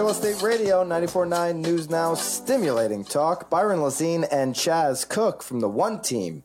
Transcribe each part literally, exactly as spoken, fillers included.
Real Estate Radio, ninety-four point nine News Now, stimulating talk. Byron Lazine and Chaz Cook from the One Team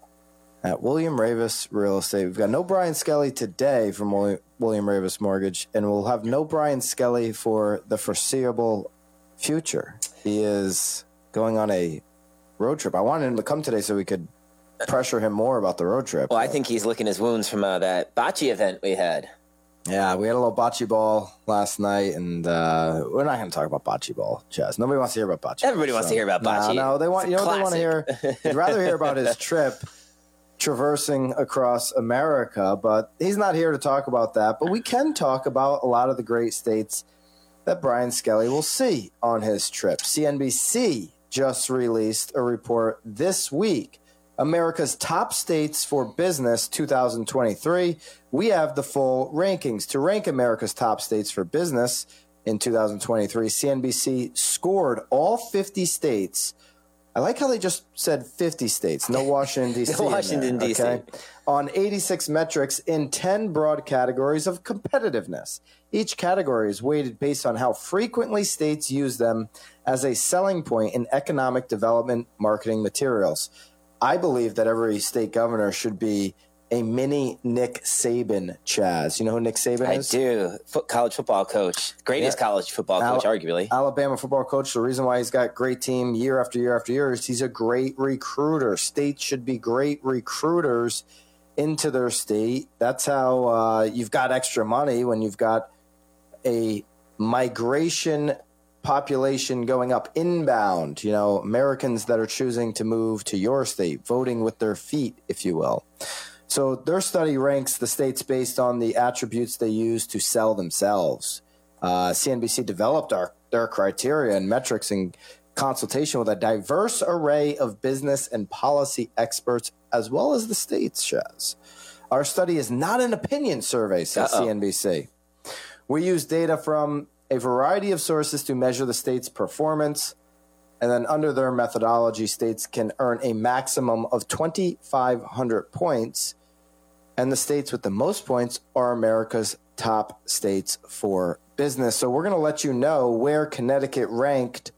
at William Ravis Real Estate. We've got no Brian Skelly today from William Ravis Mortgage, and we'll have no Brian Skelly for the foreseeable future. He is going on a road trip. I wanted him to come today so we could pressure him more about the road trip. Well, I think he's licking his wounds from uh, that bocce event we had. Yeah, we had a little bocce ball last night, and uh, we're not going to talk about bocce ball, Chaz. Nobody wants to hear about bocce. Everybody ball, wants so. to hear about bocce. No, no, they want. It's you know what they want to hear? They'd rather hear about his trip traversing across America, but he's not here to talk about that. But we can talk about a lot of the great states that Brian Skelly will see on his trip. C N B C just released a report this week. America's top states for business two thousand twenty-three. We have the full rankings. To rank America's top states for business in two thousand twenty-three, C N B C scored all fifty states. I like how they just said fifty states, no Washington, D C No Washington, D C Okay? On eighty-six metrics in ten broad categories of competitiveness. Each category is weighted based on how frequently states use them as a selling point in economic development marketing materials. I believe that every state governor should be a mini Nick Saban, Chaz. You know who Nick Saban is? I do. Foot, college football coach. Greatest Yeah. college football coach, Al- arguably. Alabama football coach. The reason why he's got great team year after year after year is he's a great recruiter. States should be great recruiters into their state. That's how uh, you've got extra money when you've got a migration population going up inbound, you know, Americans that are choosing to move to your state, voting with their feet, if you will. So their study ranks the states based on the attributes they use to sell themselves. Uh, C N B C developed our, their criteria and metrics in consultation with a diverse array of business and policy experts, as well as the states, Chaz. Our study is not an opinion survey, says Uh-oh. C N B C. We use data from a variety of sources to measure the state's performance, and then under their methodology, states can earn a maximum of twenty-five hundred points, and the states with the most points are America's top states for business. So we're going to let you know where Connecticut ranked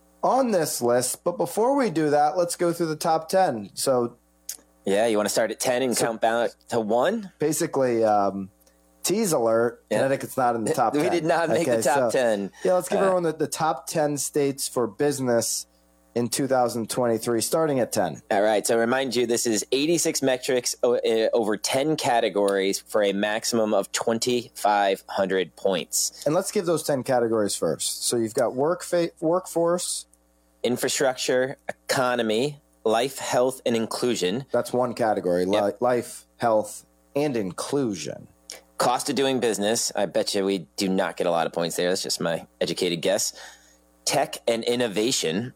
on this list, but before we do that, let's go through the top ten. So Yeah, you want to start at ten and So- count down to one? basically, um, tease alert, Yeah. Connecticut's not in the top We ten. did not make Okay, the top so- ten. Yeah, let's give Uh, everyone the, the top ten states for business in two thousand twenty-three, starting at ten. All right. So remind you, this is eighty-six metrics o- uh, over ten categories for a maximum of twenty-five hundred points. And let's give those ten categories first. So you've got work fa- workforce. Infrastructure, economy, life, health, and inclusion. That's one category, li- Yep. life, health, and inclusion. Cost of doing business. I bet you we do not get a lot of points there. That's just my educated guess. Tech and innovation,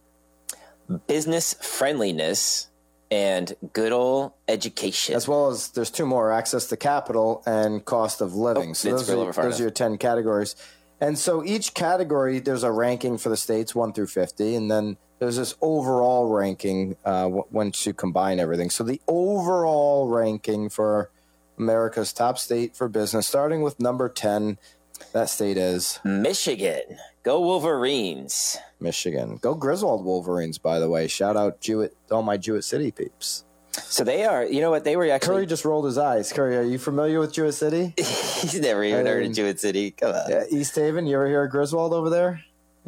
business friendliness, and good old education. As well as there's two more, access to capital and cost of living. Oh, so didn't those, scroll are, over far those are your ten categories. And so each category, there's a ranking for the states, one through fifty, and then there's this overall ranking uh, w- once you combine everything. So the overall ranking for America's top state for business, starting with number ten, that state is Michigan. Go Wolverines. Michigan. Go Griswold Wolverines, by the way. Shout out Jewett, all my Jewett City peeps. So they are, you know what, they were Curry actually, just rolled his eyes. Curry, are you familiar with Jewett City? he's never even I heard mean- of Jewett City. Come on. Yeah, East Haven. You ever hear of Griswold over there?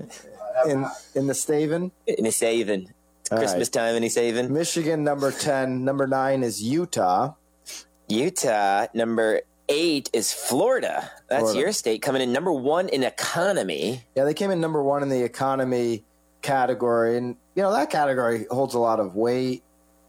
In in the Staven? In East Haven. It's All Christmas right. time in East Haven. Michigan, number ten. Number nine is Utah. Utah. Number eight is Florida. That's Florida. your state, coming in number one in economy. Yeah, they came in number one in the economy category. And, you know, that category holds a lot of weight.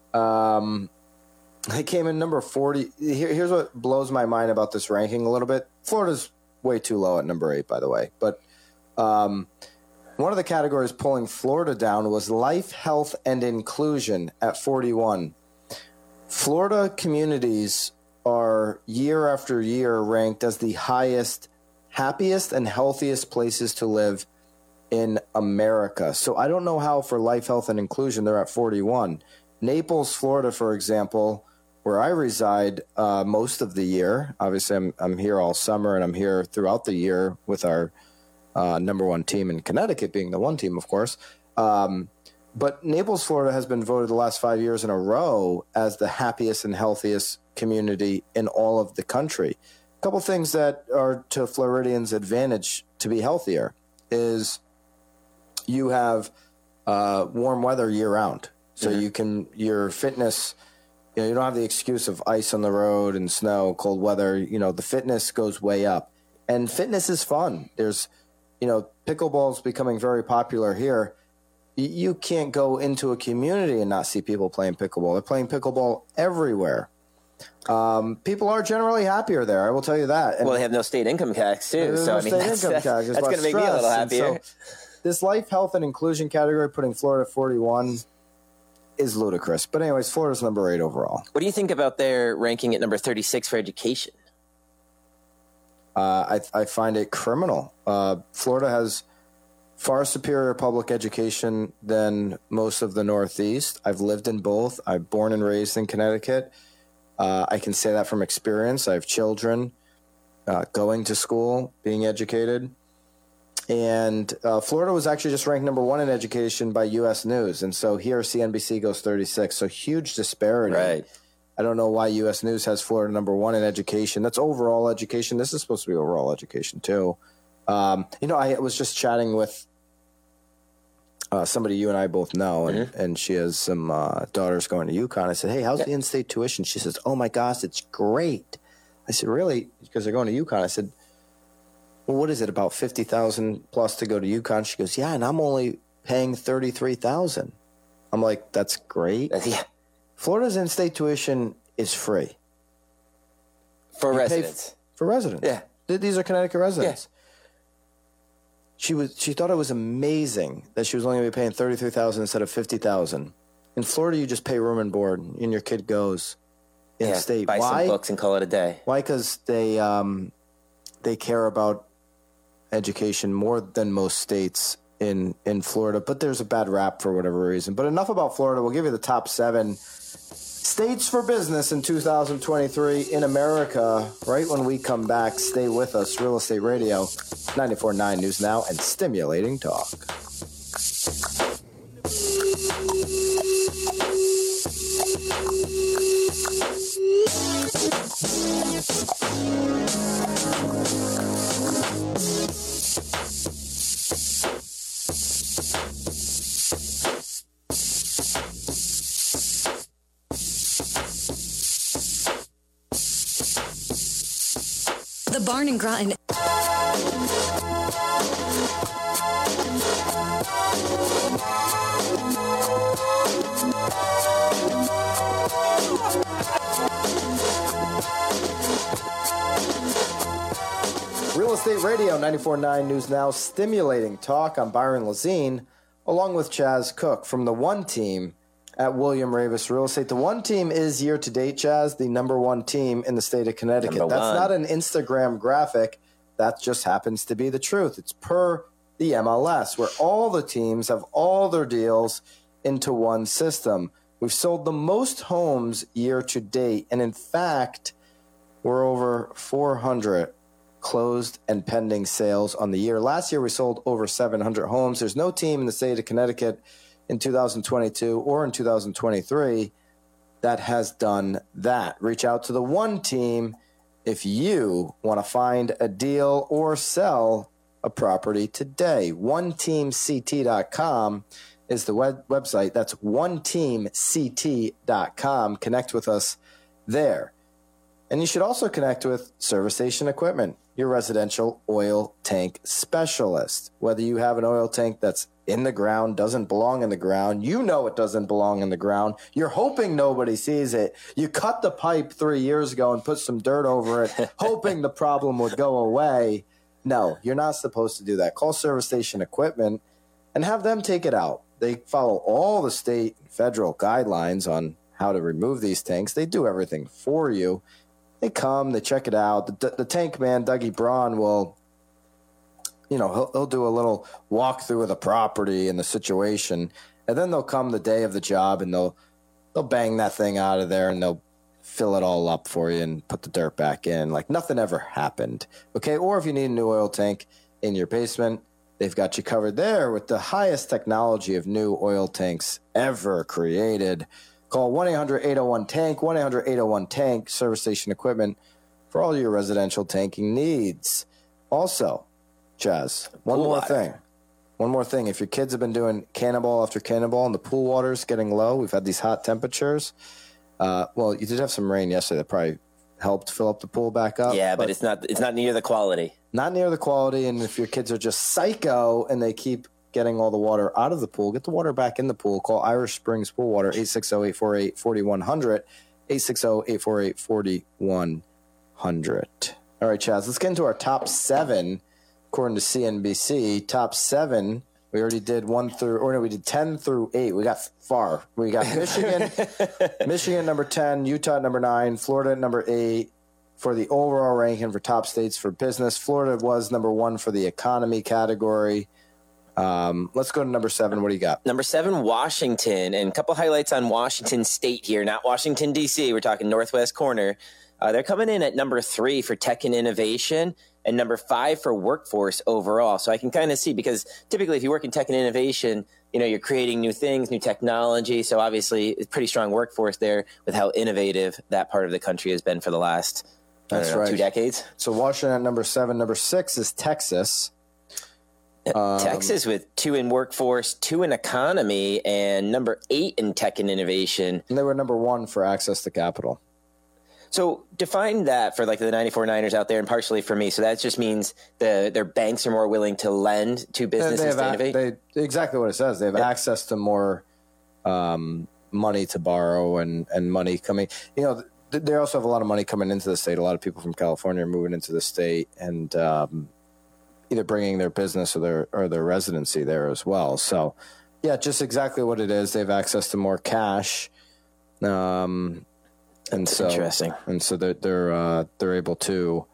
Um, they came in number forty. Here, here's what blows my mind about this ranking a little bit. Florida's way too low at number eight, by the way. But um, one of the categories pulling Florida down was life, health, and inclusion at forty-one. Florida communities are year after year ranked as the highest, happiest, and healthiest places to live in America. So I don't know how for life, health, and inclusion they're at forty-one. Naples, Florida, for example, where I reside uh, most of the year. Obviously, I'm I'm here all summer, and I'm here throughout the year with our uh, number one team in Connecticut being the one team, of course. Um, but Naples, Florida has been voted the last five years in a row as the happiest and healthiest community in all of the country. A couple things that are to Floridians' advantage to be healthier is you have uh, warm weather year round. So mm-hmm. you can, your fitness, you know, you don't have the excuse of ice on the road and snow, cold weather. You know, the fitness goes way up. And fitness is fun. There's, you know, pickleball is becoming very popular here. You can't go into a community and not see people playing pickleball. They're playing pickleball everywhere. Um, people are generally happier there. I will tell you that. And well, they have no state income tax too. There's so no I mean, state that's, income tax. that's going to make me a little happier. So this life, health, and inclusion category, putting Florida forty-one, is ludicrous. But anyways, Florida's number eight overall. What do you think about their ranking at number thirty-six for education? Uh, I, I find it criminal. Uh, Florida has far superior public education than most of the Northeast. I've lived in both. I'm born and raised in Connecticut. Uh, I can say that from experience. I have children uh, going to school, being educated. And uh, Florida was actually just ranked number one in education by U S News. And so here C N B C goes thirty-six. So huge disparity. Right. I don't know why U S News has Florida number one in education. That's overall education. This is supposed to be overall education too. Um, you know, I was just chatting with uh, somebody you and I both know, and, mm-hmm. and she has some uh, daughters going to UConn. I said, hey, how's yeah. the in-state tuition? She says, oh, my gosh, it's great. I said, really? Because they're going to UConn. I said, well, what is it, about fifty thousand dollars plus to go to UConn? She goes, yeah, and I'm only paying thirty-three thousand dollars. I'm like, that's great. Yeah. Florida's in-state tuition is free. For you residents. F- for residents. Yeah. These are Connecticut residents. Yeah. She was. She thought it was amazing that she was only going to be paying thirty-three thousand dollars instead of fifty thousand dollars. In Florida, you just pay room and board, and your kid goes in yeah, state. Buy Why? some books and call it a day. Why? Because they um, they care about education more than most states in in Florida. But there's a bad rap for whatever reason. But enough about Florida. We'll give you the top seven states for business in two thousand twenty-three in America. Right when we come back, stay with us. Real Estate Radio, ninety-four point nine News Now, and Stimulating Talk. The Barn and Grind. Real Estate Radio, ninety-four point nine News Now, Stimulating Talk. I'm Byron Lazine, along with Chaz Cook from the One Team at William Ravis Real Estate. The One Team is year-to-date, Chaz, the number one team in the state of Connecticut. Number That's one. not an Instagram graphic. That just happens to be the truth. It's per the M L S, where all the teams have all their deals into one system. We've sold the most homes year-to-date, and in fact, we're over four hundred closed and pending sales on the year. Last year, we sold over seven hundred homes. There's no team in the state of Connecticut in two thousand twenty-two or in two thousand twenty-three that has done that. Reach out to the One Team if you want to find a deal or sell a property today. one team c t dot com is the web- website. That's one team c t dot com. Connect with us there. And you should also connect with Service Station Equipment, your residential oil tank specialist. Whether you have an oil tank that's in the ground, doesn't belong in the ground, you know it doesn't belong in the ground, you're hoping nobody sees it, you cut the pipe three years ago and put some dirt over it, hoping the problem would go away. No, you're not supposed to do that. Call Service Station Equipment and have them take it out. They follow all the state and federal guidelines on how to remove these tanks. They do everything for you. They come, they check it out. The, the tank man, Dougie Braun, will, you know, he'll, he'll do a little walkthrough of the property and the situation, and then they'll come the day of the job and they'll they'll bang that thing out of there and they'll fill it all up for you and put the dirt back in like nothing ever happened. Okay, or if you need a new oil tank in your basement. They've got you covered there with the highest technology of new oil tanks ever created. Call one eight hundred eight oh one tank, one eight hundred eight oh one tank, service station equipment for all your residential tanking needs. Also, Chaz, one Pool more water. thing. One more thing. If your kids have been doing cannonball after cannonball and the pool water's getting low, we've had these hot temperatures. Uh, well, you did have some rain yesterday that probably helped fill up the pool back up. Yeah, but, but it's not it's not near the quality. Not near the quality. And if your kids are just psycho and they keep getting all the water out of the pool, get the water back in the pool. Call Irish Springs Pool Water, eight six zero, eight four eight, four one zero zero, eight six zero, eight four eight, four one zero zero. All right, Chaz, let's get into our top seven. According to C N B C, top seven, we already did one through, or no, we did ten through eight. We got far. We got Michigan, Michigan number ten, Utah number nine, Florida number eight for the overall ranking for top states for business. Florida was number one for the economy category. Um, let's go to number seven. What do you got? Number seven, Washington, and a couple highlights on Washington State here, not Washington, D C. We're talking northwest corner. Uh, they're coming in at number three for tech and innovation, and number five for workforce overall. So I can kind of see, because typically if you work in tech and innovation, you know, you're creating new things, new technology. So obviously it's pretty strong workforce there with how innovative that part of the country has been for the last I That's don't know, right. two decades. So Washington at number seven. Number six is Texas. Um, Texas with two in workforce, two in economy, and number eight in tech and innovation. And they were number one for access to capital. So define that for like the ninety-four Niners out there, and partially for me. So that just means the their banks are more willing to lend to businesses they have, to innovate. They, exactly what it says. They have Yep. access to more um, money to borrow and, and money coming. You know, th- they also have a lot of money coming into the state. A lot of people from California are moving into the state and um, either bringing their business or their or their residency there as well. So, yeah, just exactly what it is. They have access to more cash. Um, And That's so, interesting. And so they're they're uh, they're able to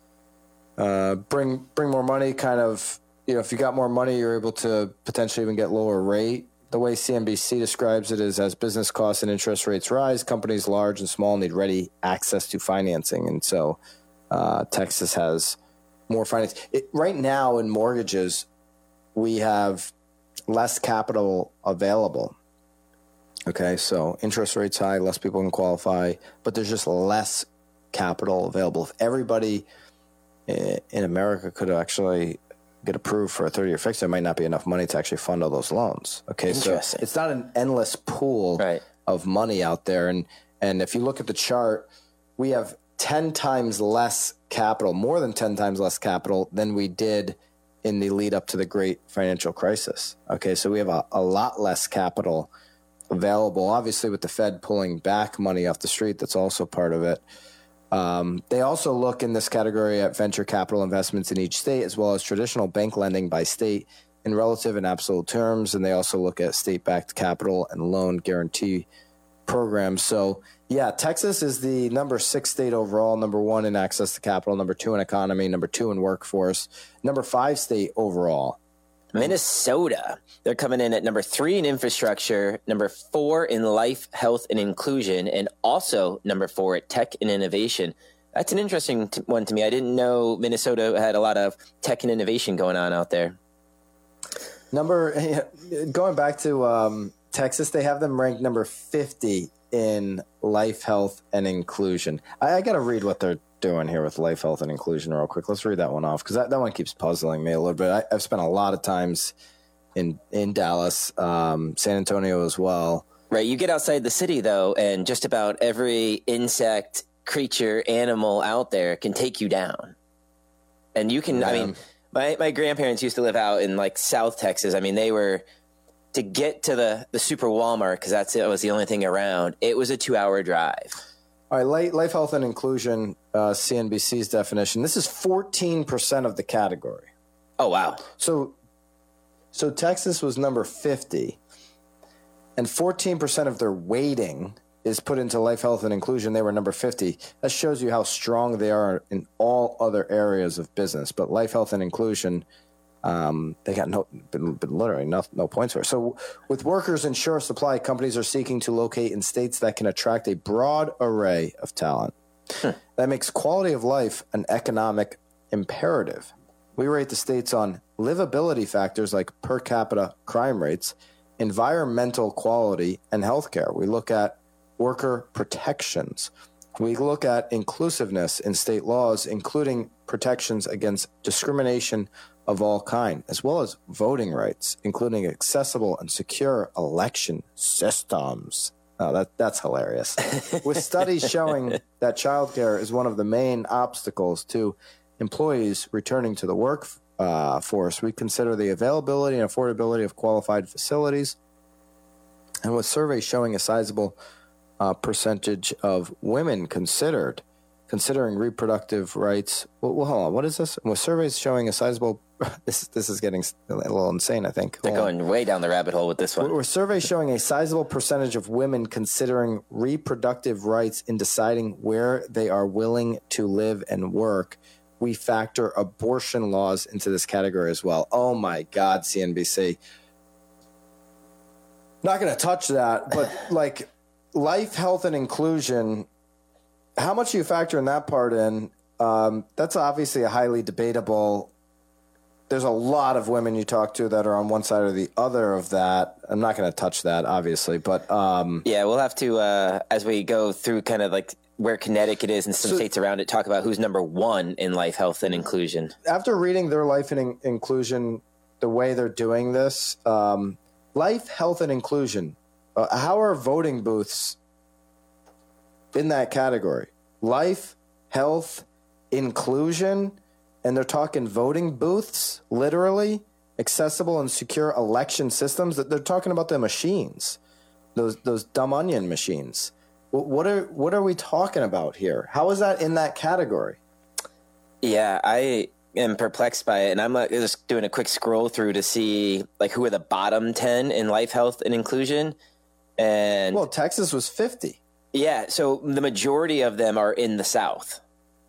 uh, bring bring more money. Kind of, you know, if you got more money, you're able to potentially even get lower rate. The way C N B C describes it is, as business costs and interest rates rise, companies large and small need ready access to financing, and so uh, Texas has more finance. It, right now in mortgages, we have less capital available. Okay, so interest rates high, less people can qualify, but there's just less capital available. If everybody in America could actually get approved for a thirty-year fix, there might not be enough money to actually fund all those loans. Okay, so it's not an endless pool Right. of money out there. And and if you look at the chart, we have ten times less capital, more than ten times less capital than we did in the lead up to the great financial crisis. Okay, so we have a, a lot less capital available. Obviously, with the Fed pulling back money off the street, that's also part of it. Um, they also look in this category at venture capital investments in each state, as well as traditional bank lending by state in relative and absolute terms. And they also look at state-backed capital and loan guarantee programs. So, yeah, Texas is the number six state overall, number one in access to capital, number two in economy, number two in workforce, number five state overall. Minnesota, they're coming in at number three in infrastructure, number four in life, health, and inclusion, and also number four at tech and innovation. That's an interesting t- one to me. I didn't know Minnesota had a lot of tech and innovation going on out there. Number going back to um, Texas, they have them ranked number fifty in life, health, and inclusion. I, I got to read what they're doing here with life, health, and inclusion real quick. Let's read that one off because that, that one keeps puzzling me a little bit. I, I've spent a lot of times in in Dallas, um, San Antonio as well. Right. You get outside the city, though, and just about every insect, creature, animal out there can take you down. And you can, Yeah. I mean, my, my grandparents used to live out in like South Texas. I mean, they were, to get to the, the super Walmart, because that's it was the only thing around, it was a two hour drive. All right, life, life health, and inclusion, uh, C N B C's definition. This is fourteen percent of the category. Oh, wow. So, so Texas was number fifty, and fourteen percent of their weighting is put into life, health, and inclusion. They were number fifty. That shows you how strong they are in all other areas of business. But life, health, and inclusion, um, they got no, been, been literally no, no points for it. So with workers in short supply, companies are seeking to locate in states that can attract a broad array of talent. Hmm. That makes quality of life an economic imperative. We rate the states on livability factors like per capita crime rates, environmental quality, and healthcare. We look at worker protections. We look at inclusiveness in state laws, including protections against discrimination of all kind, as well as voting rights, including accessible and secure election systems. Oh, that, that's hilarious. With studies showing that childcare is one of the main obstacles to employees returning to the workforce, uh, force, we consider the availability and affordability of qualified facilities. And with surveys showing a sizable uh, percentage of women considered considering reproductive rights. Well, well, hold on. What is this? With surveys showing a sizable this this is getting a little insane, I think. They're going way down the rabbit hole with this one. With surveys showing a sizable percentage of women considering reproductive rights in deciding where they are willing to live and work, we factor abortion laws into this category as well. Oh, my God, C N B C. Not going to touch that, but like life, health, and inclusion, how much you factor in that part in, um, that's obviously a highly debatable. There's a lot of women you talk to that are on one side or the other of that. I'm not going to touch that, obviously, but um, yeah, we'll have to, uh, as we go through kind of like where Connecticut is and some so, states around it, talk about who's number one in life, health, and inclusion. After reading their life and in- inclusion, the way they're doing this, um, life, health, and inclusion, uh, how are voting booths in that category? Life, health, inclusion, and they're talking voting booths, literally, accessible and secure election systems. They're talking about the machines, those those dumb onion machines. What are what are we talking about here? How is that in that category? Yeah, I am perplexed by it, and I'm just doing a quick scroll through to see like who are the bottom ten in life, health, and inclusion. And well, Texas was fifty. Yeah, so the majority of them are in the South.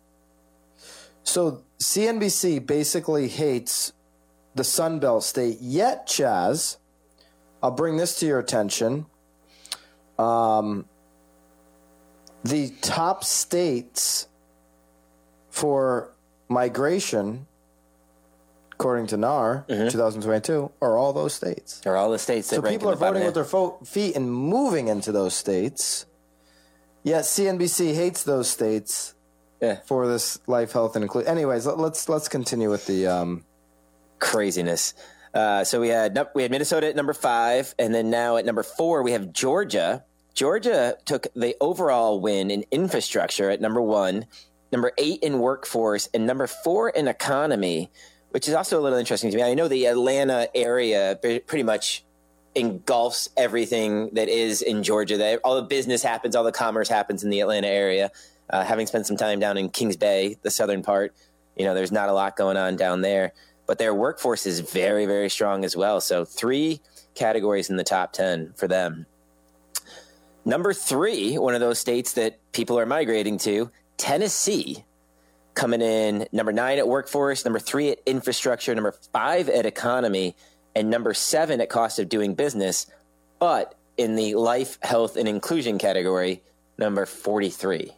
So C N B C basically hates the Sun Belt state. Yet, Chaz, I'll bring this to your attention. Um. The top states for migration, according to N A R, mm-hmm. twenty twenty-two, are all those states. Are all the states that so people are voting with their fo- feet and moving into those states. Yet C N B C hates those states yeah. for this life, health, and inclusion. Anyways, let, let's let's continue with the um... craziness. Uh, so we had we had Minnesota at number five, and then now at number four we have Georgia. Georgia took the overall win in infrastructure at number one, number eight in workforce, and number four in economy, which is also a little interesting to me. I know the Atlanta area pretty much engulfs everything that is in Georgia. That all the business happens, all the commerce happens in the Atlanta area. Uh, having spent some time down in Kings Bay, the southern part, you know, there's not a lot going on down there. But their workforce is very, very strong as well. So three categories in the top ten for them. Number three, one of those states that people are migrating to, Tennessee, coming in number nine at workforce, number three at infrastructure, number five at economy, and number seven at cost of doing business. But in the life, health, and inclusion category, number forty-three.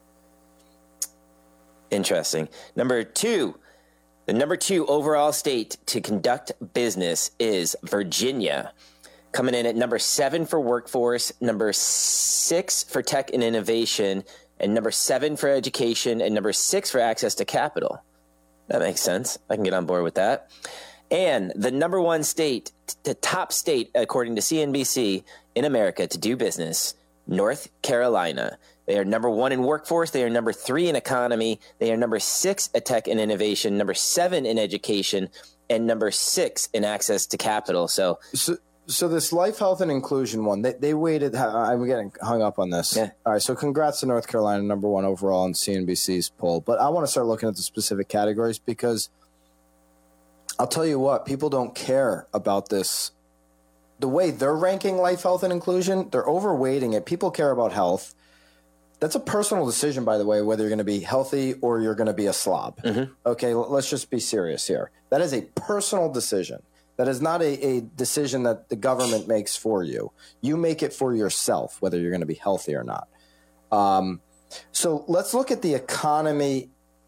Interesting. Number two, the number two overall state to conduct business is Virginia. Coming in at number seven for workforce, number six for tech and innovation, and number seven for education, and number six for access to capital. That makes sense. I can get on board with that. And the number one state, the top state, according to C N B C, in America to do business, North Carolina. They are number one in workforce. They are number three in economy. They are number six at tech and innovation, number seven in education, and number six in access to capital. So, so So this life, health, and inclusion one, they, they waited. I'm getting hung up on this. Yeah. All right, so congrats to North Carolina, number one overall in C N B C's poll. But I want to start looking at the specific categories because I'll tell you what, people don't care about this. The way they're ranking life, health, and inclusion, they're overweighting it. People care about health. That's a personal decision, by the way, whether you're going to be healthy or you're going to be a slob. Mm-hmm. Okay, let's just be serious here. That is a personal decision. That is not a, a decision that the government makes for you. You make it for yourself, whether you're going to be healthy or not. Um, so let's look at the economy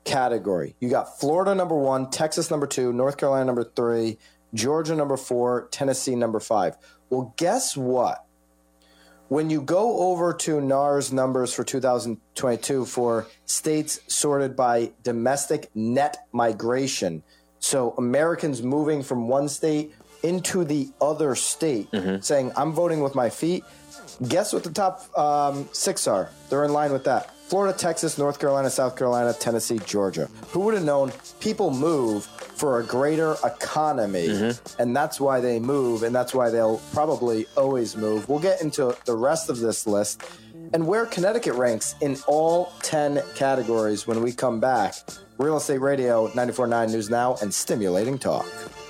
category. You got Florida number one, Texas number two, North Carolina number three, Georgia number four, Tennessee number five. Well, guess what? When you go over to N A R's numbers for two thousand twenty-two for states sorted by domestic net migration, so Americans moving from one state into the other state, mm-hmm. saying, I'm voting with my feet, guess what the top um, six are? They're in line with that. Florida, Texas, North Carolina, South Carolina, Tennessee, Georgia. Who would have known people move for a greater economy, mm-hmm. and that's why they move, and that's why they'll probably always move. We'll get into the rest of this list and where Connecticut ranks in all ten categories when we come back. Real Estate Radio, ninety-four point nine News Now, and Stimulating Talk.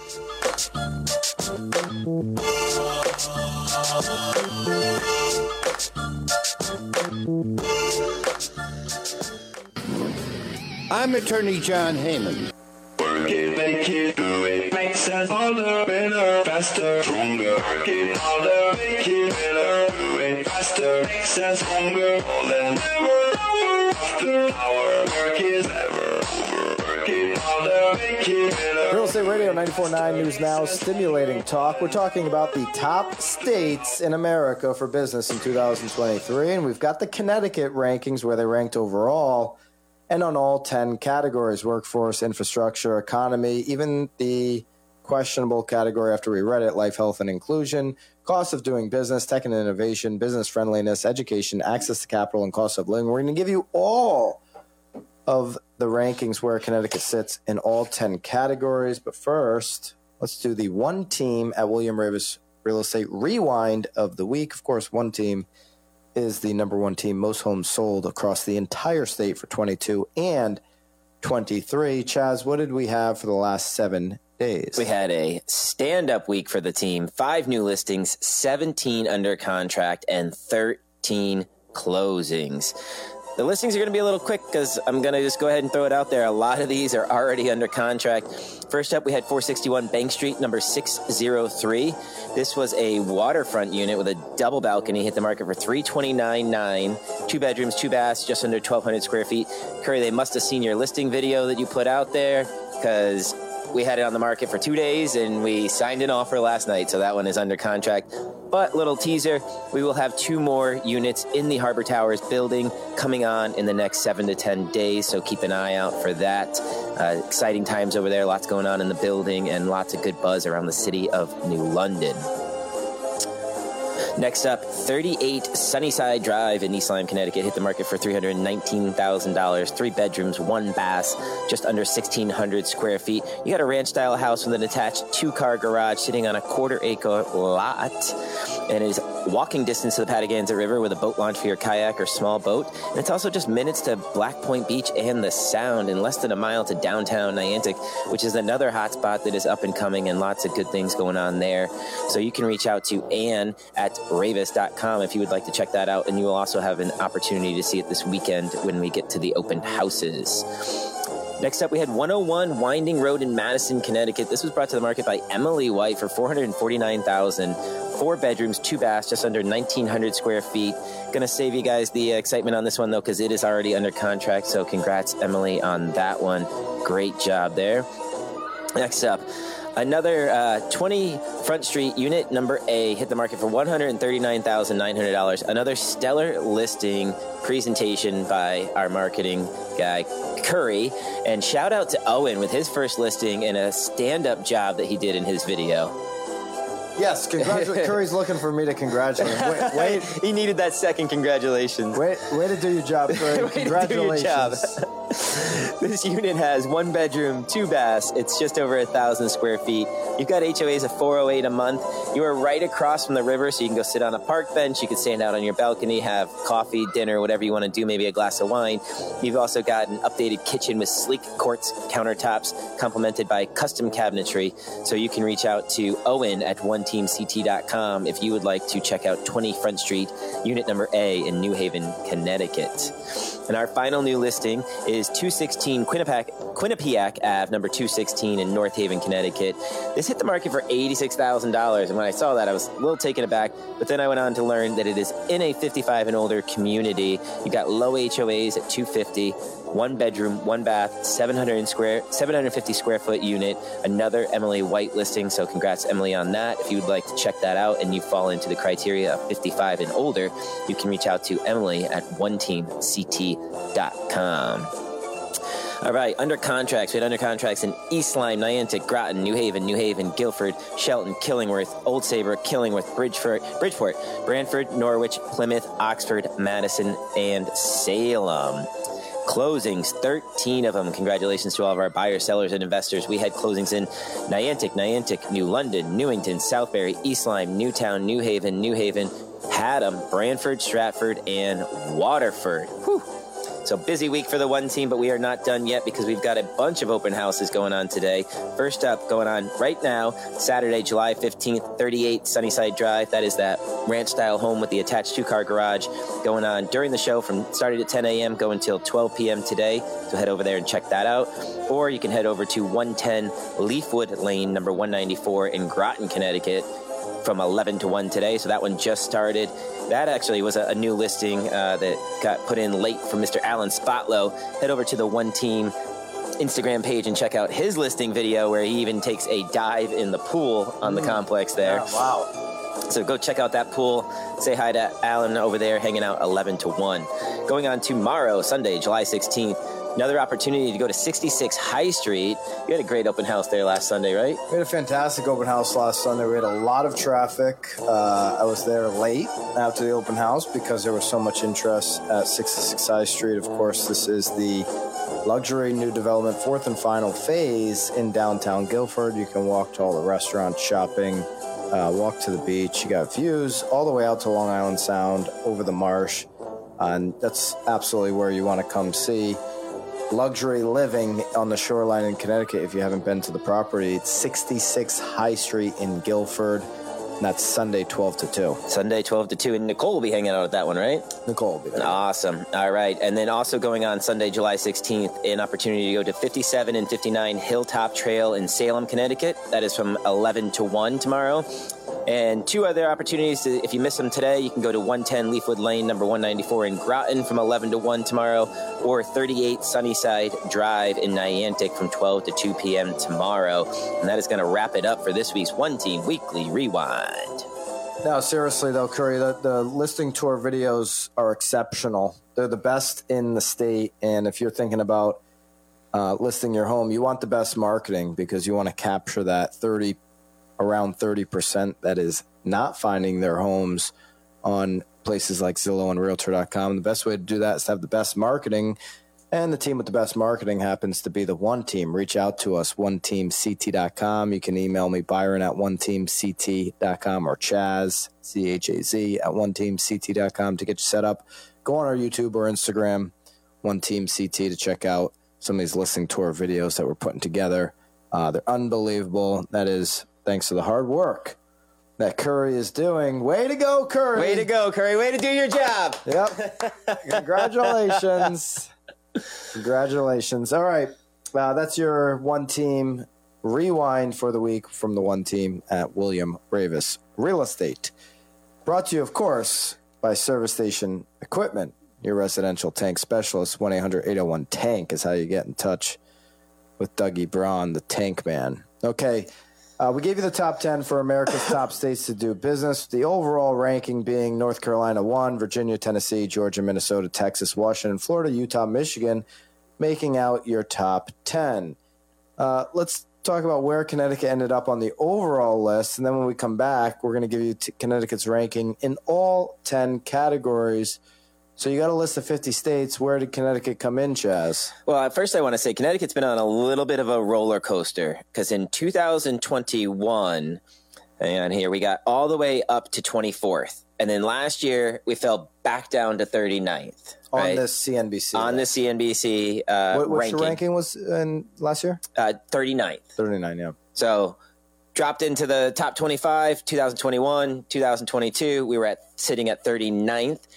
I'm attorney John Heyman. Work it, make it, do it, makes us harder, better, faster, stronger. Work it harder, make it better, do it faster, makes us stronger. More than ever, hour after hour, work is ever over. Work it harder, make it better. Real Estate Radio, ninety-four point nine News Now, Stimulating Talk. We're talking about the top states in America for business in two thousand twenty-three, and we've got the Connecticut rankings where they ranked overall and on all ten categories: workforce, infrastructure, economy, even the questionable category after we read it, life, health, and inclusion, cost of doing business, tech and innovation, business friendliness, education, access to capital, and cost of living. We're going to give you all of the rankings where Connecticut sits in all ten categories. But first, let's do the one team at William Raveis Real Estate Rewind of the week. Of course, one team is the number one team, most homes sold across the entire state for twenty-two and twenty-three. Chaz, what did we have for the last seven days? We had a stand-up week for the team. Five new listings, seventeen under contract, and thirteen closings. The listings are going to be a little quick because I'm going to just go ahead and throw it out there. A lot of these are already under contract. First up, we had four sixty-one Bank Street, number six oh three. This was a waterfront unit with a double balcony. Hit the market for three twenty-nine nine. Two bedrooms, two baths, just under twelve hundred square feet. Curry, they must have seen your listing video that you put out there because we had it on the market for two days and we signed an offer last night. So that one is under contract. But little teaser, we will have two more units in the Harbor Towers building coming on in the next seven to ten days. So keep an eye out for that. Uh, exciting times over there. Lots going on in the building and lots of good buzz around the city of New London. Next up, thirty-eight Sunnyside Drive in East Lyme, Connecticut. Hit the market for three hundred nineteen thousand dollars. Three bedrooms, one bath, just under sixteen hundred square feet. You got a ranch-style house with an attached two-car garage sitting on a quarter-acre lot. And it is walking distance to the Patagonia River with a boat launch for your kayak or small boat. And it's also just minutes to Black Point Beach and the Sound, and less than a mile to downtown Niantic, which is another hot spot that is up and coming and lots of good things going on there. So you can reach out to Ann at Raveis dot com if you would like to check that out, and you will also have an opportunity to see it this weekend when we get to the open houses. Next up, we had one oh one Winding Road in Madison, Connecticut. This was brought to the market by Emily White for four hundred forty-nine thousand dollars. Four bedrooms, two baths, just under nineteen hundred square feet. Going to save you guys the excitement on this one, though, because it is already under contract. So congrats, Emily, on that one. Great job there. Next up, another uh, twenty Front Street unit, number A, hit the market for one hundred thirty-nine thousand nine hundred dollars. Another stellar listing presentation by our marketing guy, Curry. And shout out to Owen with his first listing and a stand-up job that he did in his video. Yes, congratulations. Curry's looking for me to congratulate him. Wait, wait. He needed that second congratulations. Wait, way to do your job, Curry. Way Congratulations. To do your job. This unit has one bedroom, two baths. It's just over a thousand square feet. You've got H O As of four oh eight a month. You are right across from the river, so you can go sit on a park bench. You can stand out on your balcony, have coffee, dinner, whatever you want to do, maybe a glass of wine. You've also got an updated kitchen with sleek quartz countertops, complemented by custom cabinetry. So you can reach out to Owen at one team c t dot com if you would like to check out twenty Front Street, unit number A in New Haven, Connecticut. And our final new listing is two sixteen Quinnipiac, Quinnipiac Avenue, number two sixteen in North Haven, Connecticut. This hit the market for eighty-six thousand dollars, and when I saw that, I was a little taken aback, but then I went on to learn that it is in a fifty-five and older community. You got low H O As at two hundred fifty, one bedroom, one bath, seven hundred square, seven hundred fifty square foot unit, another Emily White listing, so congrats, Emily, on that. If you would like to check that out and you fall into the criteria of fifty-five and older, you can reach out to Emily at one team c t dot com. All right, under contracts. We had under contracts in East Lyme, Niantic, Groton, New Haven, New Haven, Guilford, Shelton, Killingworth, Old Sabre, Killingworth, Bridgeport, Bridgeport, Brantford, Norwich, Plymouth, Oxford, Madison, and Salem. Closings, thirteen of them. Congratulations to all of our buyers, sellers, and investors. We had closings in Niantic, Niantic, New London, Newington, Southbury, East Lyme, Newtown, New Haven, New Haven, Haddam, Brantford, Stratford, and Waterford. Whew. So busy week for the one team, but we are not done yet because we've got a bunch of open houses going on today. First up, going on right now, Saturday, July fifteenth, thirty-eight Sunnyside Drive. That is that ranch-style home with the attached two-car garage going on during the show from started at ten a.m., going until twelve p.m. today. So head over there and check that out. Or you can head over to one ten Leafwood Lane, number one ninety-four in Groton, Connecticut, from eleven to one today. So that one just started. That actually was a, a new listing uh, that got put in late from Mister Alan Spotlow. Head over to the One Team Instagram page and check out his listing video where he even takes a dive in the pool on the mm. complex there. Oh, wow. So go check out that pool. Say hi to Alan over there hanging out eleven to one. Going on tomorrow, Sunday, July sixteenth. Another opportunity to go to sixty-six High Street. You had a great open house there last Sunday, right? We had a fantastic open house last Sunday. We had a lot of traffic. Uh, I was there late after the open house because there was so much interest at sixty-six High Street. Of course, this is the luxury new development, fourth and final phase in downtown Guilford. You can walk to all the restaurants, shopping, uh, walk to the beach. You got views all the way out to Long Island Sound, over the marsh. Uh, and that's absolutely where you want to come see luxury living on the shoreline in Connecticut. If you haven't been to the property, it's sixty-six High Street in Guilford. And that's Sunday, twelve to two. Sunday, twelve to two. And Nicole will be hanging out at that one, right? Nicole will be there. Awesome. All right. And then also going on Sunday, July sixteenth, an opportunity to go to fifty-seven and fifty-nine Hilltop Trail in Salem, Connecticut. That is from eleven to one tomorrow. And two other opportunities. To, if you miss them today, you can go to one ten Leafwood Lane, number one ninety-four in Groton from eleven to one tomorrow, or thirty-eight Sunnyside Drive in Niantic from twelve to two p.m. tomorrow. And that is going to wrap it up for this week's One Team Weekly Rewind. No, seriously, though, Curry, the, the listing tour videos are exceptional. They're the best in the state. And if you're thinking about uh, listing your home, you want the best marketing because you want to capture that thirty around thirty percent that is not finding their homes on places like Zillow and Realtor dot com. The best way to do that is to have the best marketing, and the team with the best marketing happens to be the One Team. Reach out to us, one team c t dot com. You can email me, Byron, at one team c t dot com, or Chaz, C H A Z, at one team c t dot com to get you set up. Go on our YouTube or Instagram, One Team C T, to check out some of these listing tour videos that we're putting together. Uh, they're unbelievable. That is thanks to the hard work that Curry is doing. Way to go, Curry. Way to go, Curry. Way to do your job. Yep. Congratulations. Congratulations. All right. Uh, that's your One Team Rewind for the week from the One Team at William Ravis Real Estate. Brought to you, of course, by Service Station Equipment, your residential tank specialist. one eight hundred eight oh one tank is how you get in touch with Dougie Braun, the Tank Man. Okay. Uh, we gave you the top ten for America's top states to do business. The overall ranking being North Carolina one, Virginia, Tennessee, Georgia, Minnesota, Texas, Washington, Florida, Utah, Michigan, making out your top ten. Uh, let's talk about where Connecticut ended up on the overall list. And then when we come back, we're going to give you t- Connecticut's ranking in all ten categories. So you got a list of fifty states. Where did Connecticut come in, Chaz? Well, at first I want to say Connecticut's been on a little bit of a roller coaster because in two thousand twenty-one, hang on here, we got all the way up to twenty-fourth. And then last year we fell back down to thirty-ninth. On right? the C N B C. On the C N B C uh, what, what's ranking. your ranking was in last year? Uh, thirty-ninth. thirty-nine, yeah. So dropped into the top twenty-five, two thousand twenty-one, two thousand twenty-two. We were at sitting at thirty-ninth.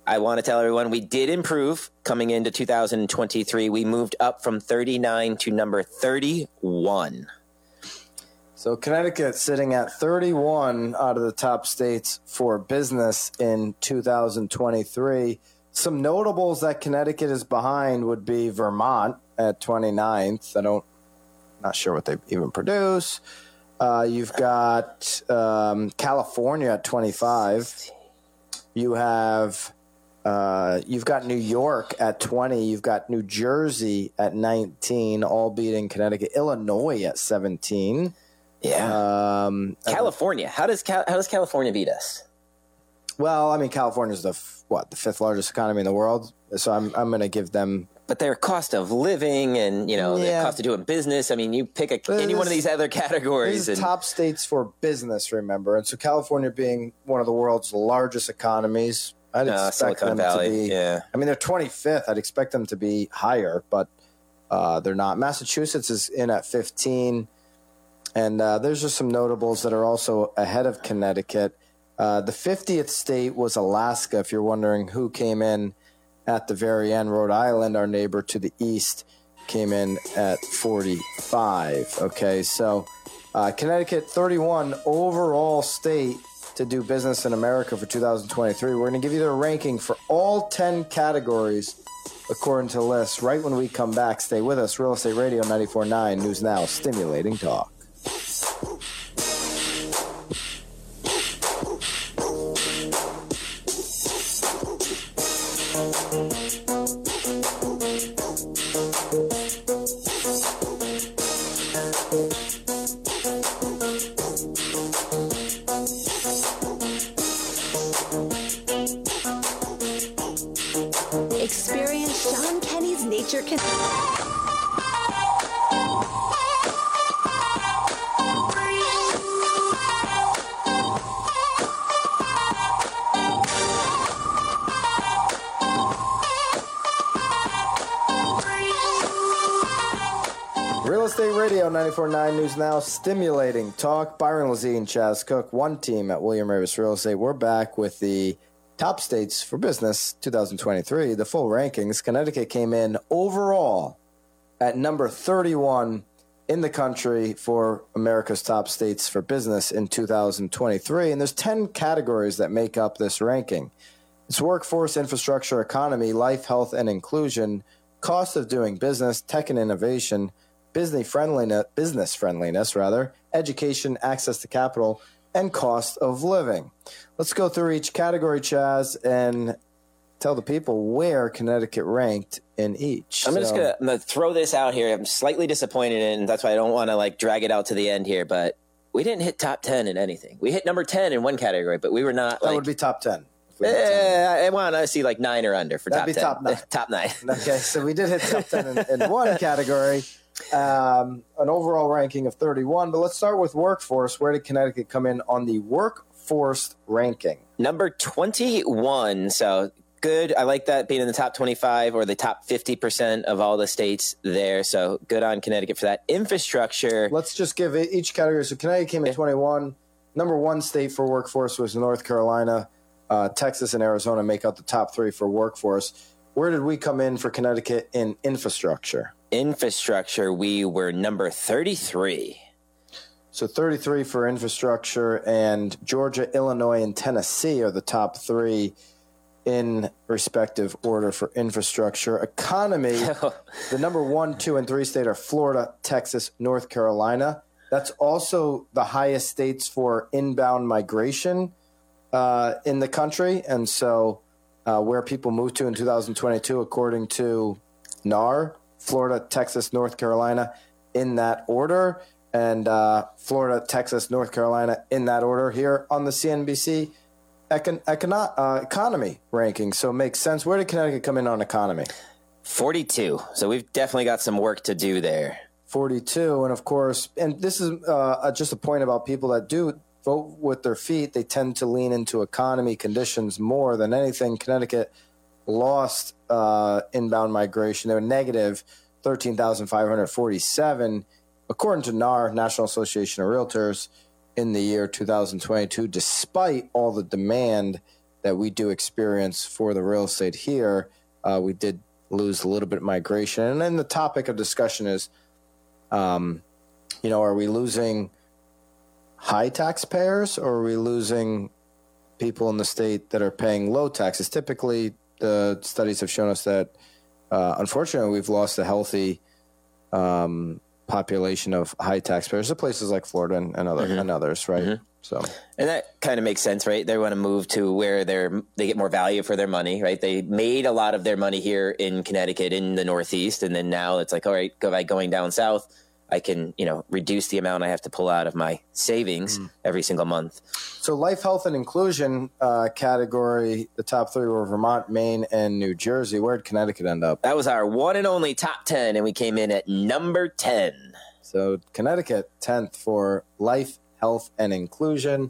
I want to tell everyone we did improve coming into two thousand twenty-three. We moved up from thirty-nine to number thirty-one. So Connecticut sitting at thirty-one out of the top states for business in two thousand twenty-three. Some notables that Connecticut is behind would be Vermont at twenty-ninth. I don't, not sure what they even produce. Uh, you've got um, California at twenty-five. You have uh, you've got New York at twenty. You've got New Jersey at nineteen, all beating Connecticut. Illinois at seventeen. Yeah. Um, California. How does Cal- how does California beat us? Well, I mean, California is the f- what the fifth largest economy in the world, so I'm I'm going to give them. But their cost of living and, you know, Yeah. their cost of doing business. I mean, you pick a, any this- one of these other categories. These And, top states for business, remember, and so California being one of the world's largest economies, I'd Uh, expect Silicon them Valley, to be. yeah. I mean, they're twenty-fifth. I'd expect them to be higher, but uh, they're not. Massachusetts is in at fifteen, and uh, there's just some notables that are also ahead of Connecticut. Uh, the fiftieth state was Alaska. If you're wondering who came in at the very end, Rhode Island, our neighbor to the east, came in at forty-five. Okay, so uh, Connecticut, thirty-one overall state to do business in America for two thousand twenty-three. We're going to give you the ranking for all ten categories according to the list. Right when we come back, stay with us. Real Estate Radio ninety-four point nine, News Now, stimulating talk. Experience Sean Kenny's Nature Con- Real Estate Radio ninety-four point nine News Now, stimulating talk. Byron Lazine, Chaz Cook, one team at William Ravis Real Estate. We're back with the top states for business two thousand twenty-three, the full rankings. Connecticut came in overall at number thirty-one in the country for America's top states for business in two thousand twenty-three. And there's ten categories that make up this ranking. It's workforce, infrastructure, economy, life, health, and inclusion, cost of doing business, tech and innovation, business friendliness, business friendliness rather, education, access to capital, and cost of living. Let's go through each category, Chaz, and tell the people where Connecticut ranked in each. I'm just So- gonna, I'm gonna throw this out here. I'm slightly disappointed in, and that's why I don't want to like drag it out to the end here. But we didn't hit top ten in anything. We hit number ten in one category, but we were not. That like, would be top ten. if we hit ten. Eh, I want to see like nine or under for That'd top be ten. top nine. top nine. Okay, so we did hit top ten in, in one category, um, an overall ranking of thirty-one. But let's start with workforce. Where did Connecticut come in on the workforce ranking? Number twenty-one. So good. I like that being in the top twenty-five or the top fifty percent of all the states there. So good on Connecticut for that. Infrastructure. Let's just give it each category. So Connecticut came in twenty-one. Number one state for workforce was North Carolina. Uh, Texas and Arizona make out the top three for workforce. Where did we come in for Connecticut in infrastructure? Infrastructure, we were number thirty-three. So thirty-three for infrastructure, and Georgia, Illinois, and Tennessee are the top three in respective order for infrastructure. Economy, the number one, two, and three state are Florida, Texas, North Carolina. That's also the highest states for inbound migration uh, in the country. And so uh, where people moved to in two thousand twenty-two, according to N A R, Florida, Texas, North Carolina, in that order. And uh, Florida, Texas, North Carolina, in that order here on the C N B C econ- econo- uh, economy ranking. So it makes sense. Where did Connecticut come in on economy? forty-two. So we've definitely got some work to do there. forty-two. And of course, and this is uh, just a point about people that do vote with their feet. They tend to lean into economy conditions more than anything. Connecticut lost uh, inbound migration. They were negative thirteen thousand five hundred forty-seven, according to N A R, National Association of Realtors, in the year two thousand twenty-two, despite all the demand that we do experience for the real estate here. Uh, we did lose a little bit of migration. And then the topic of discussion is, um, you know, are we losing high taxpayers or are we losing people in the state that are paying low taxes? Typically, the studies have shown us that, uh, unfortunately, we've lost a healthy um, population of high taxpayers to places like Florida and, and, other, mm-hmm. and others, right? Mm-hmm. So, and that kind of makes sense, right? They want to move to where they're they get more value for their money, right? They made a lot of their money here in Connecticut, in the Northeast, and then now it's like, all right, go by going down south, I can, you know, reduce the amount I have to pull out of my savings mm. every single month. So, life, health, and inclusion uh, category, the top three were Vermont, Maine, and New Jersey. Where did Connecticut end up? That was our one and only top ten, and we came in at number ten. So, Connecticut tenth for life, health, and inclusion.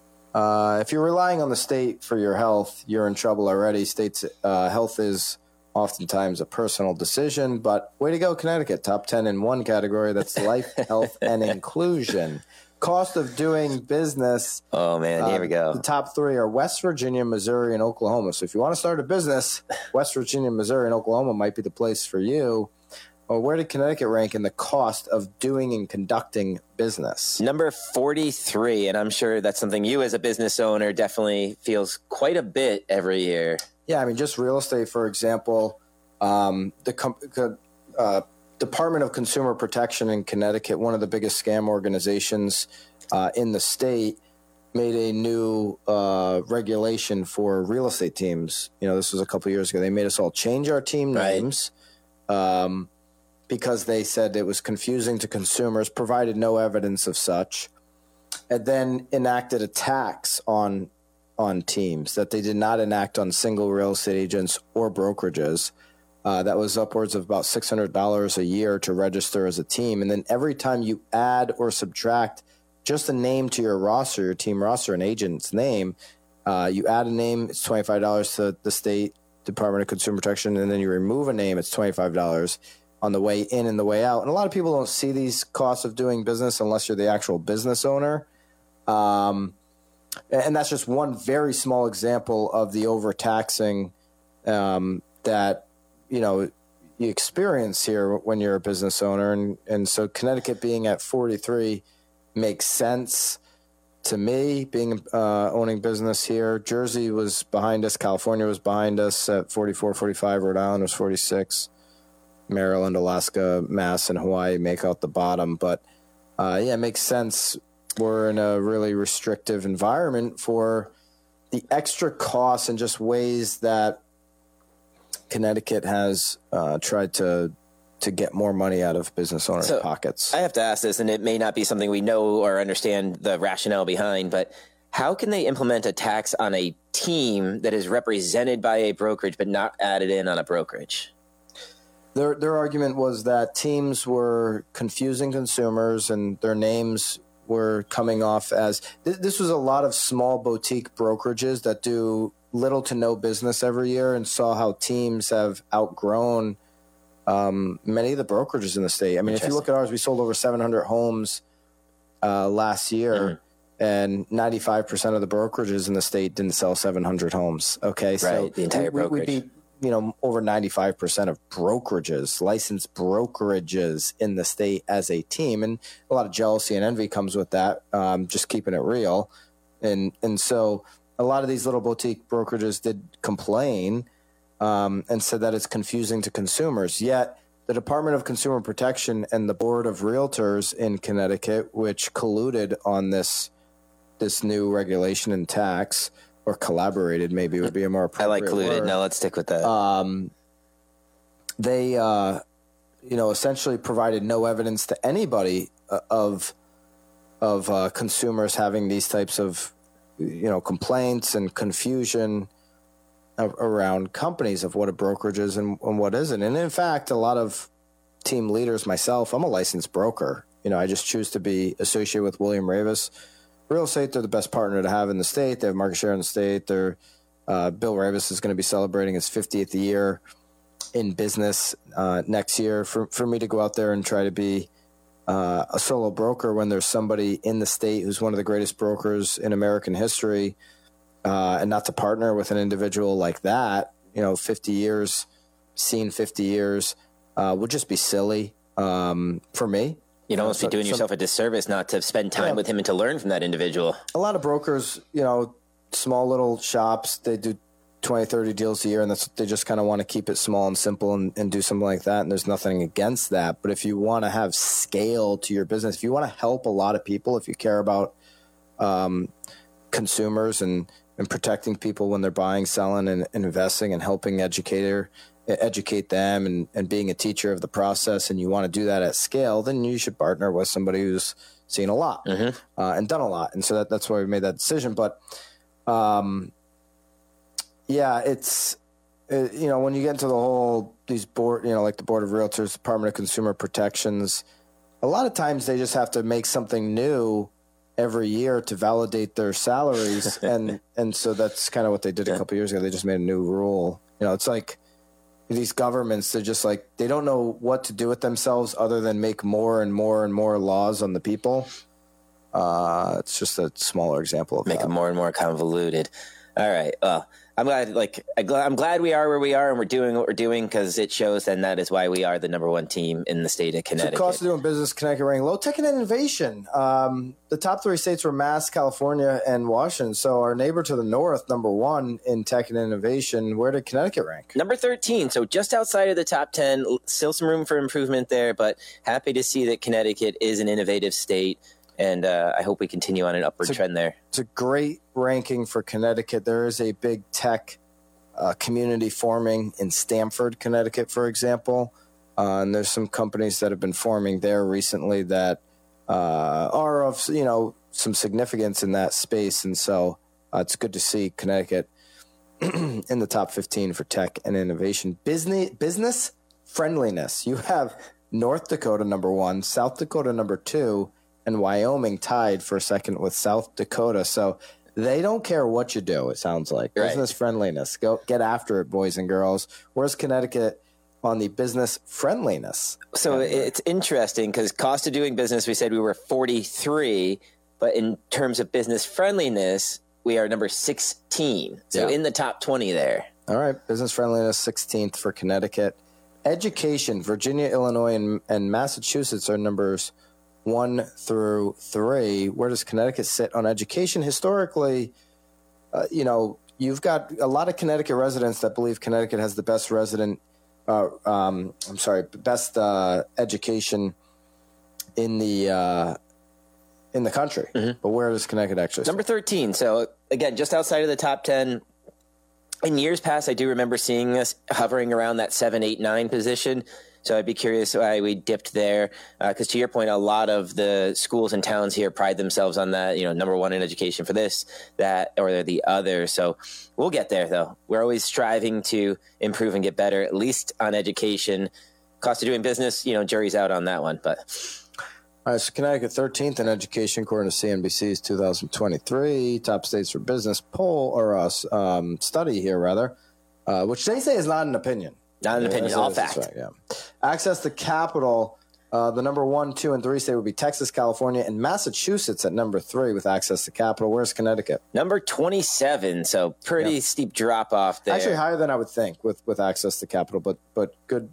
Uh, if you're relying on the state for your health, you're in trouble already. State's uh, health is oftentimes a personal decision, but way to go, Connecticut. Top ten in one category. That's life, health, and inclusion. Cost of doing business. Oh, man, here uh, we go. The top three are West Virginia, Missouri, and Oklahoma. So if you want to start a business, West Virginia, Missouri, and Oklahoma might be the place for you. Or where did Connecticut rank in the cost of doing and conducting business? Number forty-three, and I'm sure that's something you as a business owner definitely feels quite a bit every year. Yeah, I mean, just real estate, for example, um, the com- uh, Department of Consumer Protection in Connecticut, one of the biggest scam organizations uh, in the state, made a new uh, regulation for real estate teams. You know, this was a couple of years ago. They made us all change our team names. Right. Um, because they said it was confusing to consumers, provided no evidence of such, and then enacted a tax on on teams that they did not enact on single real estate agents or brokerages. Uh, that was upwards of about six hundred dollars a year to register as a team. And then every time you add or subtract just a name to your roster, your team roster, an agent's name, uh, you add a name, it's twenty-five dollars to the state Department of Consumer Protection, and then you remove a name, it's twenty-five dollars. On the way in and the way out. And a lot of people don't see these costs of doing business unless you're the actual business owner. Um, and that's just one very small example of the overtaxing um, that, you know, you experience here when you're a business owner. And, and so Connecticut being at forty-three makes sense to me, being uh, owning business here. Jersey was behind us. California was behind us at forty-four, forty-five. Rhode Island was forty-six. Maryland, Alaska, Mass, and Hawaii make out the bottom. But, uh, yeah, it makes sense. We're in a really restrictive environment for the extra costs and just ways that Connecticut has uh, tried to to get more money out of business owners' so pockets. I have to ask this, and it may not be something we know or understand the rationale behind, but how can they implement a tax on a team that is represented by a brokerage but not added in on a brokerage? Their their argument was that teams were confusing consumers and their names were coming off as th- this was a lot of small boutique brokerages that do little to no business every year and saw how teams have outgrown um, many of the brokerages in the state. I mean, if you look at ours, we sold over seven hundred homes uh, last year, mm-hmm. and ninety-five percent of the brokerages in the state didn't sell seven hundred homes. Okay, right, so the entire we, brokerage. We'd be, you know, over ninety-five percent of brokerages, licensed brokerages in the state as a team. And a lot of jealousy and envy comes with that, um, just keeping it real. And and so a lot of these little boutique brokerages did complain um, and said that it's confusing to consumers. Yet the Department of Consumer Protection and the Board of Realtors in Connecticut, which colluded on this this new regulation and tax, or collaborated, maybe would be a more appropriate I like colluded. word. No, let's stick with that. Um, they, uh, you know, essentially provided no evidence to anybody uh, of of uh, consumers having these types of, you know, complaints and confusion of, around companies of what a brokerage is and, and what isn't. And in fact, a lot of team leaders, myself, I'm a licensed broker. You know, I just choose to be associated with William Ravis Real Estate. They're the best partner to have in the state. They have market share in the state. They're, uh, Bill Ravis is going to be celebrating his fiftieth year in business uh, next year. For, for me to go out there and try to be uh, a solo broker when there's somebody in the state who's one of the greatest brokers in American history uh, and not to partner with an individual like that, you know, fifty years, seen fifty years, uh, would just be silly um, for me. You'd almost so, be doing so, yourself a disservice not to spend time yeah. with him and to learn from that individual. A lot of brokers, you know, small little shops, they do twenty, thirty deals a year, and that's they just kind of want to keep it small and simple and, and do something like that. And there's nothing against that. But if you want to have scale to your business, if you want to help a lot of people, if you care about um, consumers and, and protecting people when they're buying, selling, and, and investing, and helping educator educate them and, and being a teacher of the process, and you want to do that at scale, then you should partner with somebody who's seen a lot mm-hmm. uh, and done a lot. And so that, that's why we made that decision. But um, yeah, it's, it, you know, when you get into the whole, these board, you know, like the Board of Realtors, Department of Consumer Protections, a lot of times they just have to make something new every year to validate their salaries. and, and so that's kind of what they did a couple of years ago. They just made a new rule. You know, it's like, these governments, they're just like, they don't know what to do with themselves other than make more and more and more laws on the people. Uh, it's just a smaller example of Make that. it more and more convoluted. All right. Well, I'm glad, like, I'm glad we are where we are and we're doing what we're doing, because it shows then that is why we are the number one team in the state of Connecticut. So cost of doing business, Connecticut ranking low tech and innovation. Um, the top three states were Mass, California, and Washington. So our neighbor to the north, number one in tech and innovation. Where did Connecticut rank? Number thirteen. So just outside of the top ten. Still some room for improvement there, but happy to see that Connecticut is an innovative state. And uh, I hope we continue on an upward it's a, trend there. It's a great ranking for Connecticut. There is a big tech uh, community forming in Stamford, Connecticut, for example. Uh, and there's some companies that have been forming there recently that uh, are of, you know, some significance in that space. And so uh, it's good to see Connecticut in the top fifteen for tech and innovation. Business, business friendliness. You have North Dakota number one, South Dakota number two, and Wyoming tied for second with South Dakota. So they don't care what you do, it sounds like. Right. Business friendliness. Go get after it, boys and girls. Where's Connecticut on the business friendliness? So it's interesting because cost of doing business, we said we were forty-three, but in terms of business friendliness, we are number sixteen. So yeah. in the top twenty there. All right. Business friendliness, sixteenth for Connecticut. Education, Virginia, Illinois, and, and Massachusetts are numbers one through three. Where does Connecticut sit on education? Historically, uh, you know, you've got a lot of Connecticut residents that believe Connecticut has the best resident, uh, um, I'm sorry, best uh, education in the uh, in the country. Mm-hmm. But where does Connecticut actually sit? Number thirteen. So again, just outside of the top ten. In years past, I do remember seeing us hovering around that seven, eight, nine position. So I'd be curious why we dipped there. Because uh, to your point, a lot of the schools and towns here pride themselves on that, you know, number one in education for this, that, or the other. So we'll get there, though. We're always striving to improve and get better, at least on education. Cost of doing business, you know, jury's out on that one. But all right, so Connecticut thirteenth in education, according to C N B C's two thousand twenty-three top states for business poll or uh, um, study here, rather, uh, which they say is not an opinion. Not an yeah, opinion, all fact. Right, yeah. Access to capital, uh, the number one, two, and three state would be Texas, California, and Massachusetts at number three with access to capital. Where's Connecticut? Number twenty-seven, so pretty yeah. steep drop off there. Actually higher than I would think with, with access to capital, but but good,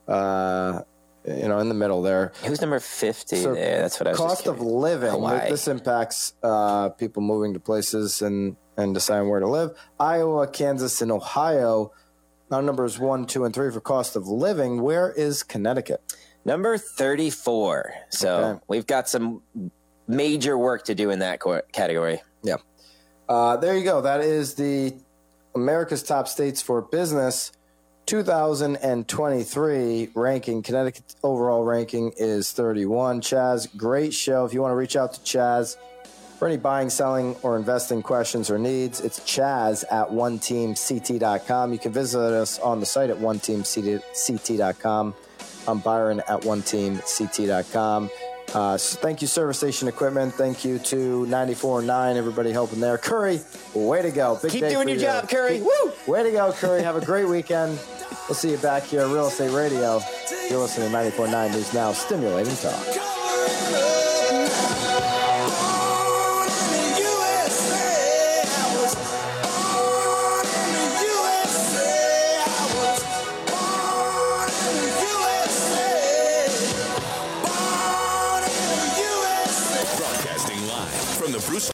uh, you know, in the middle there. Who's number fifty so there? That's what I was Cost of living. Hawaii. This impacts uh, people moving to places and, and deciding where to live. Iowa, Kansas, and Ohio. Our numbers one, two, and three for cost of living. Where is Connecticut? Number thirty-four. So okay. we've got some major work to do in that category. Yeah. Uh, there you go. That is the America's Top States for Business two thousand twenty-three ranking. Connecticut overall ranking is thirty-one. Chaz, great show. If you want to reach out to Chaz for any buying, selling, or investing questions or needs, it's Chaz at one team c t dot com. You can visit us on the site at one team c t dot com. I'm Byron at one team c t dot com. Uh, so thank you, Service Station Equipment. Thank you to ninety-four point nine, everybody helping there. Curry, way to go. Big Keep day doing for your you. job, Curry. Keep, Woo! Way to go, Curry. Have a great weekend. We'll see you back here at Real Estate Radio. You're listening to ninety-four point nine News Now, stimulating talk. doing the Bruce